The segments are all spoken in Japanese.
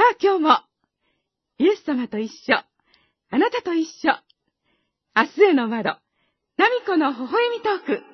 あ、今日も、イエス様と一緒、あなたと一緒、明日への窓、ナミコの微笑みトーク。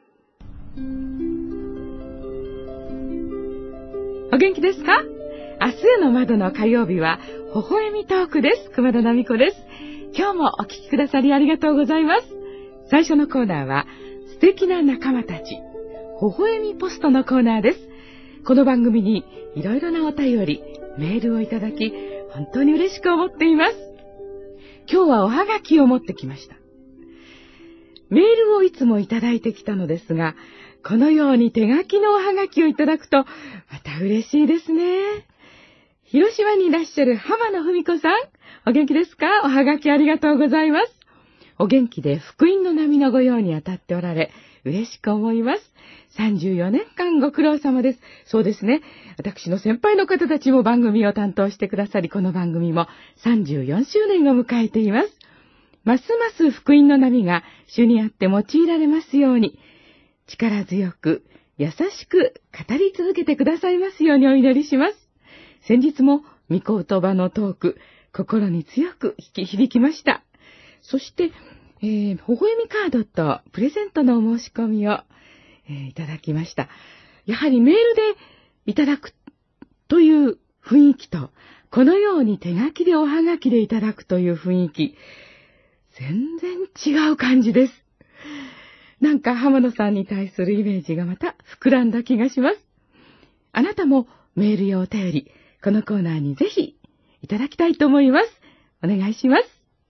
お元気ですか？明日への窓の火曜日は、微笑みトークです。熊田ナミコです。今日もお聞きくださりありがとうございます。最初のコーナーは、素敵な仲間たち、微笑みポストのコーナーです。この番組にいろいろなお便り、メールをいただき、本当に嬉しく思っています。今日はおはがきを持ってきました。メールをいつもいただいてきたのですが、このように手書きのおはがきをいただくと、また嬉しいですね。広島にいらっしゃる浜野文子さん、お元気ですか？おはがきありがとうございます。お元気で福音の波の御用に当たっておられ、嬉しく思います。34年間ご苦労様です。そうですね。私の先輩の方たちも番組を担当してくださり、この番組も34周年を迎えています。ますます福音の波が主にあって用いられますように、力強く、優しく語り続けてくださいますようにお祈りします。先日も御言葉のトーク、心に強く響きました。そして、微笑みカードとプレゼントのお申し込みを、いただきました。やはりメールでいただくという雰囲気と、このように手書きでおはがきでいただくという雰囲気、全然違う感じです。なんか浜野さんに対するイメージがまた膨らんだ気がします。あなたもメールやお便り、このコーナーにぜひいただきたいと思います。お願いします。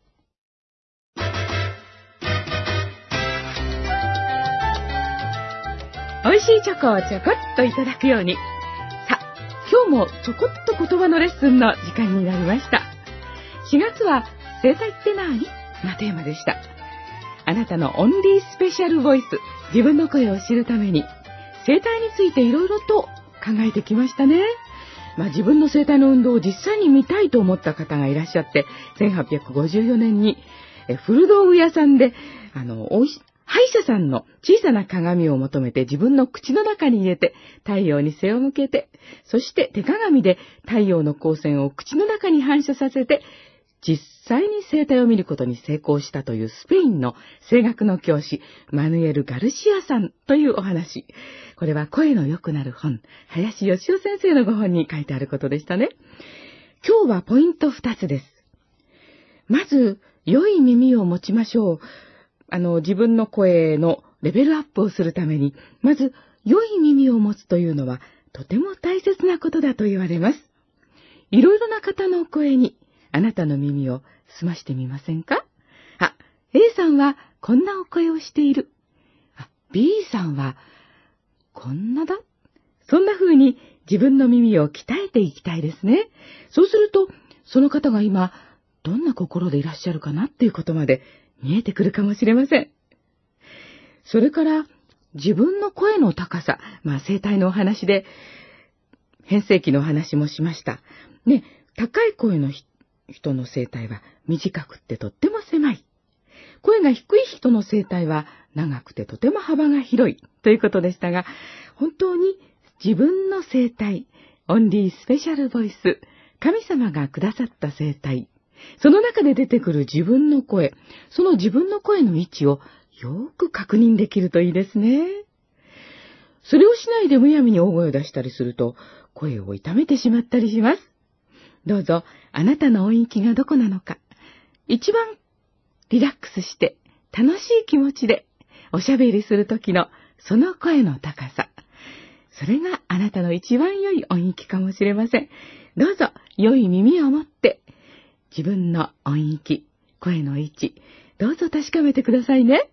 美味しいチョコをちょこっといただくように。さあ、今日もちょこっと言葉のレッスンの時間になりました。4月は声帯って何？なテーマでした。あなたのオンリースペシャルボイス、自分の声を知るために、声帯についていろいろと考えてきましたね。自分の声帯の運動を実際に見たいと思った方がいらっしゃって、1854年に古道具屋さんで、歯医者さんの小さな鏡を求めて自分の口の中に入れて太陽に背を向けて、そして手鏡で太陽の光線を口の中に反射させて、実際に声帯を見ることに成功したというスペインの声楽の教師、マヌエル・ガルシアさんというお話。これは声の良くなる本、林義雄先生のご本に書いてあることでしたね。今日はポイント2つです。まず、良い耳を持ちましょう。自分の声のレベルアップをするために、まず、良い耳を持つというのは、とても大切なことだと言われます。いろいろな方の声に、あなたの耳を澄ましてみませんか？A さんはこんなお声をしている。B さんはこんなだ。そんな風に自分の耳を鍛えていきたいですね。そうすると、その方が今、どんな心でいらっしゃるかなっていうことまで見えてくるかもしれません。それから、自分の声の高さ、声帯のお話で、変声期のお話もしました。ね、高い声の人の声帯は短くってとっても狭い。声が低い人の声帯は長くてとても幅が広いということでしたが、本当に自分の声帯、オンリースペシャルボイス、神様がくださった声帯、その中で出てくる自分の声、その自分の声の位置をよく確認できるといいですね。それをしないでむやみに大声を出したりすると、声を痛めてしまったりします。どうぞ、あなたの音域がどこなのか、一番リラックスして楽しい気持ちでおしゃべりするときのその声の高さ、それがあなたの一番良い音域かもしれません。どうぞ、良い耳を持って、自分の音域、声の位置、どうぞ確かめてくださいね。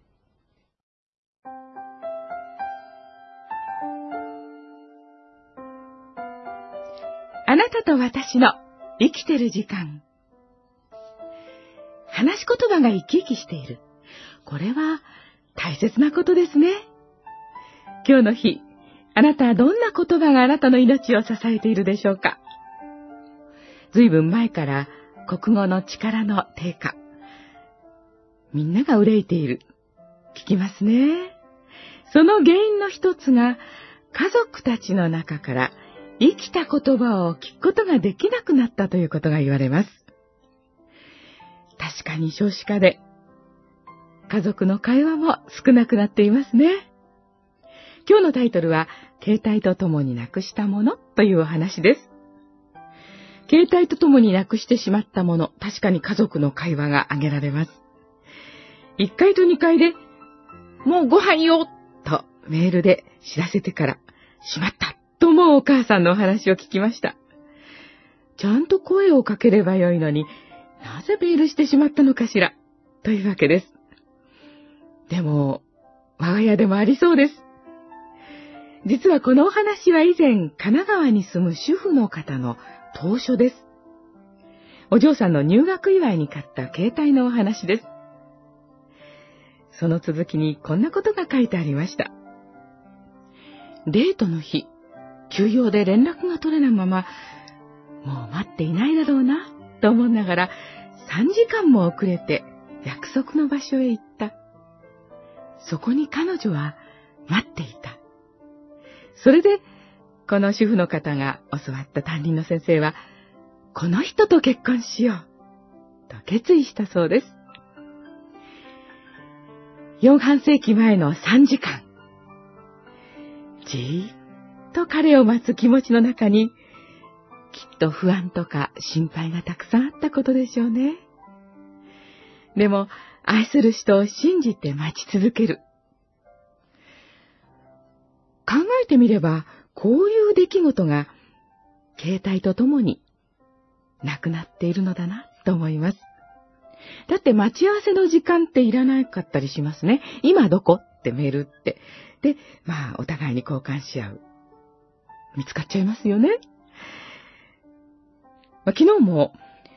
あなたと私の生きてる時間。話し言葉が生き生きしている。これは大切なことですね。今日の日、あなたはどんな言葉があなたの命を支えているでしょうか。ずいぶん前から国語の力の低下。みんなが憂いている。聞きますね。その原因の一つが、家族たちの中から生きた言葉を聞くことができなくなったということが言われます。確かに少子化で、家族の会話も少なくなっていますね。今日のタイトルは、携帯とともになくしたものというお話です。携帯とともになくしてしまったもの、確かに家族の会話が挙げられます。1階と2階で、もうご飯よとメールで知らせてから、しまったと思うお母さんのお話を聞きました。ちゃんと声をかければよいのに、なぜメールしてしまったのかしら、というわけです。でも、我が家でもありそうです。実はこのお話は以前、神奈川に住む主婦の方の投書です。お嬢さんの入学祝いに買った携帯のお話です。その続きにこんなことが書いてありました。デートの日、急用で連絡が取れないまま、もう待っていないだろうな、と思いながら3時間も遅れて約束の場所へ行った。そこに彼女は待っていた。それで、この主婦の方が教わった担任の先生は、この人と結婚しよう、と決意したそうです。4半世紀前の3時間。じーっと彼を待つ気持ちの中に、きっと不安とか心配がたくさんあったことでしょうね。でも、愛する人を信じて待ち続ける。考えてみれば、こういう出来事が、携帯とともになくなっているのだなと思います。だって待ち合わせの時間っていらなかったりしますね。今どこってメールって。で、お互いに交換し合う。見つかっちゃいますよね。昨日も、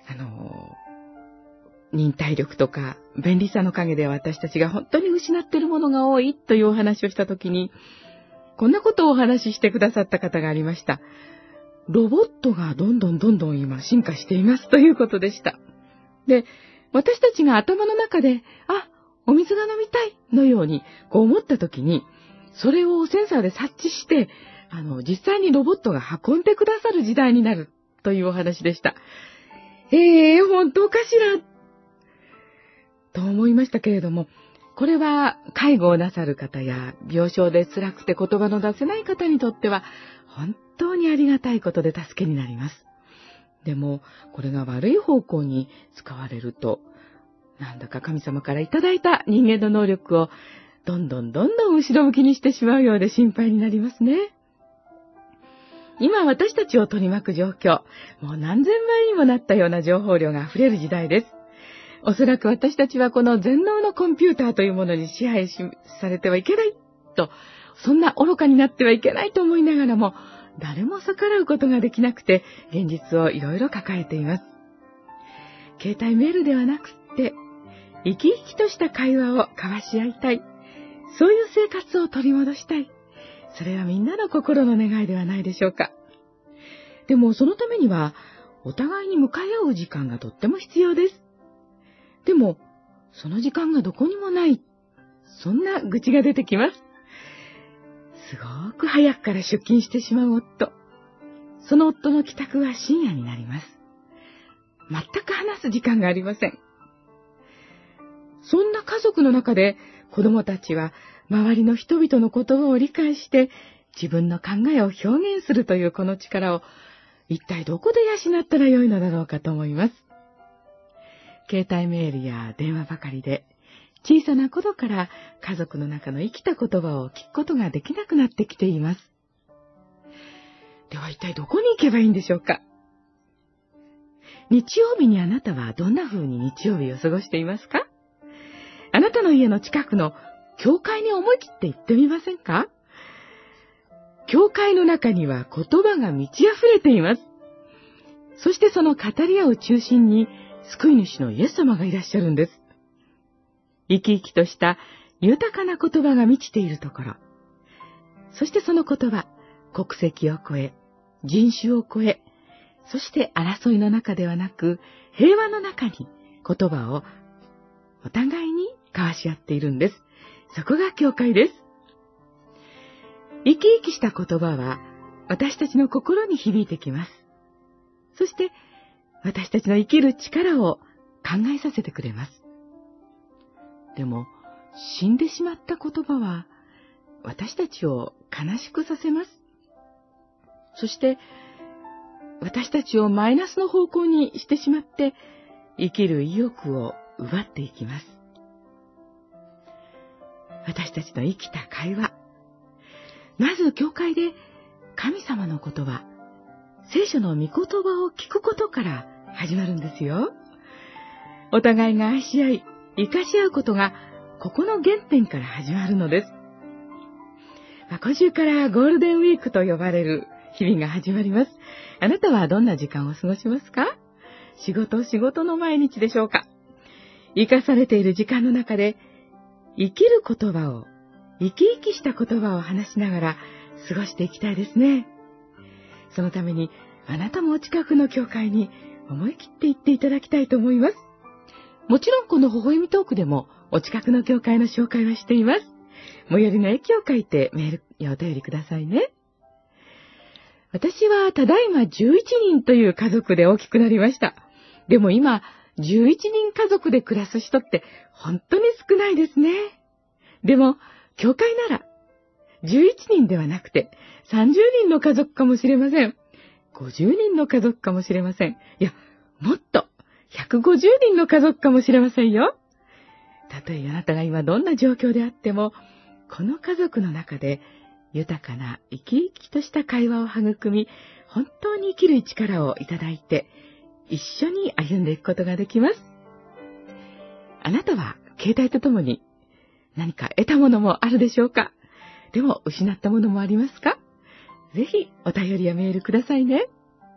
忍耐力とか便利さの陰で私たちが本当に失っているものが多いというお話をしたときに、こんなことをお話ししてくださった方がありました。ロボットがどんどん今進化していますということでした。で、私たちが頭の中で、お水が飲みたいのようにこう思ったときに、それをセンサーで察知して、実際にロボットが運んでくださる時代になるというお話でした。本当かしらと思いましたけれども、これは介護をなさる方や病床で辛くて言葉の出せない方にとっては本当にありがたいことで助けになります。でもこれが悪い方向に使われると、なんだか神様からいただいた人間の能力をどんどん後ろ向きにしてしまうようで心配になりますね。今私たちを取り巻く状況、もう何千倍にもなったような情報量が溢れる時代です。おそらく私たちはこの全能のコンピューターというものに支配されてはいけないと、そんな愚かになってはいけないと思いながらも、誰も逆らうことができなくて、現実をいろいろ抱えています。携帯メールではなくって、生き生きとした会話を交わし合いたい。そういう生活を取り戻したい。それはみんなの心の願いではないでしょうか。でもそのためには、お互いに向かい合う時間がとっても必要です。でも、その時間がどこにもない。そんな愚痴が出てきます。すごく早くから出勤してしまう夫。その夫の帰宅は深夜になります。全く話す時間がありません。そんな家族の中で子供たちは周りの人々の言葉を理解して自分の考えを表現するというこの力を一体どこで養ったらよいのだろうかと思います。携帯メールや電話ばかりで小さな頃から家族の中の生きた言葉を聞くことができなくなってきています。では一体どこに行けばいいんでしょうか。日曜日にあなたはどんな風に日曜日を過ごしていますか？あなたの家の近くの教会に思い切って行ってみませんか？教会の中には言葉が満ち溢れています。そしてその語り合う中心に救い主のイエス様がいらっしゃるんです。生き生きとした豊かな言葉が満ちているところ。そしてその言葉、国籍を超え、人種を超え、そして争いの中ではなく、平和の中に言葉をお互いに交わし合っているんです。そこが教会です。生き生きした言葉は、 私たちの心に響いてきます。そして私たちの生きる力を考えさせてくれます。でも、死んでしまった言葉は私たちを悲しくさせます。そして私たちをマイナスの方向にしてしまって生きる意欲を奪っていきます。私たちの生きた会話、まず教会で神様の言葉、聖書の御言葉を聞くことから始まるんですよ。お互いが愛し合い、生かし合うことがここの原点から始まるのです。今週からゴールデンウィークと呼ばれる日々が始まります。あなたはどんな時間を過ごしますか？仕事の毎日でしょうか？生かされている時間の中で生きる言葉を、生き生きした言葉を話しながら過ごしていきたいですね。そのためにあなたもお近くの教会に思い切って行っていただきたいと思います。もちろんこの微笑みトークでもお近くの教会の紹介はしています。最寄りの駅を書いてメールやお便りくださいね。私はただいま11人という家族で大きくなりました。でも今、11人家族で暮らす人って本当に少ないですね。でも、教会なら11人ではなくて30人の家族かもしれません。50人の家族かもしれません。いや、もっと150人の家族かもしれませんよ。たとえあなたが今どんな状況であっても、この家族の中で豊かな生き生きとした会話を育み、本当に生きる力をいただいて、一緒に歩んでいくことができます。あなたは携帯とともに何か得たものもあるでしょうか？でも失ったものもありますか？ぜひお便りやメールくださいね。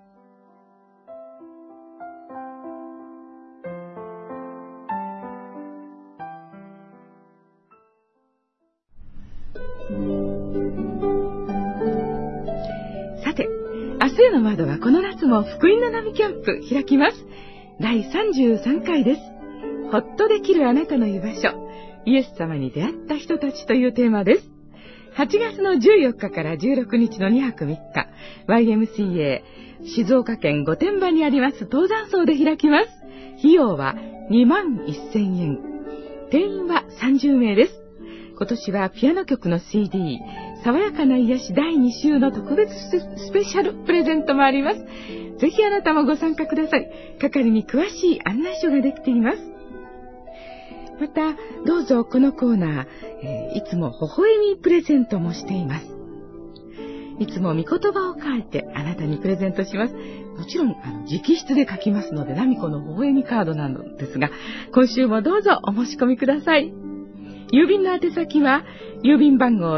さて、明日への窓はこの夏も福音の波キャンプ開きます。第33回です。ほっとできるあなたの居場所、イエス様に出会った人たちというテーマです。8月の14日から16日の2泊3日、YMCA 静岡県御殿場にあります登山荘で開きます。費用は21,000円。定員は30名です。今年はピアノ曲の CD、爽やかな癒し第2週の特別スペシャルプレゼントもあります。ぜひあなたもご参加ください。係に詳しい案内書ができています。また、どうぞこのコーナー、いつも微笑みプレゼントもしています。いつも御言葉を書いてあなたにプレゼントします。もちろん直筆で書きますので、ナミコの微笑みカードなのですが、今週もどうぞお申し込みください。郵便の宛先は郵便番号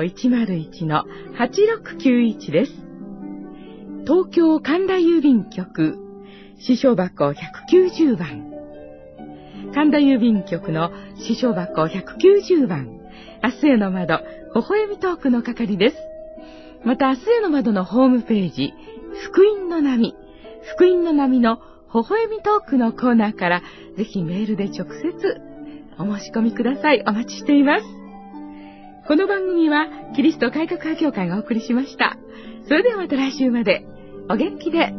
101-8691 です。東京神田郵便局支所箱190番、神田郵便局の支所箱190番、明日への窓、微笑みトークの係です。また明日への窓のホームページ、福音の波の微笑みトークのコーナーからぜひメールで直接お申し込みください。お待ちしています。この番組はキリスト改革派協会がお送りしました。それではまた来週までお元気で。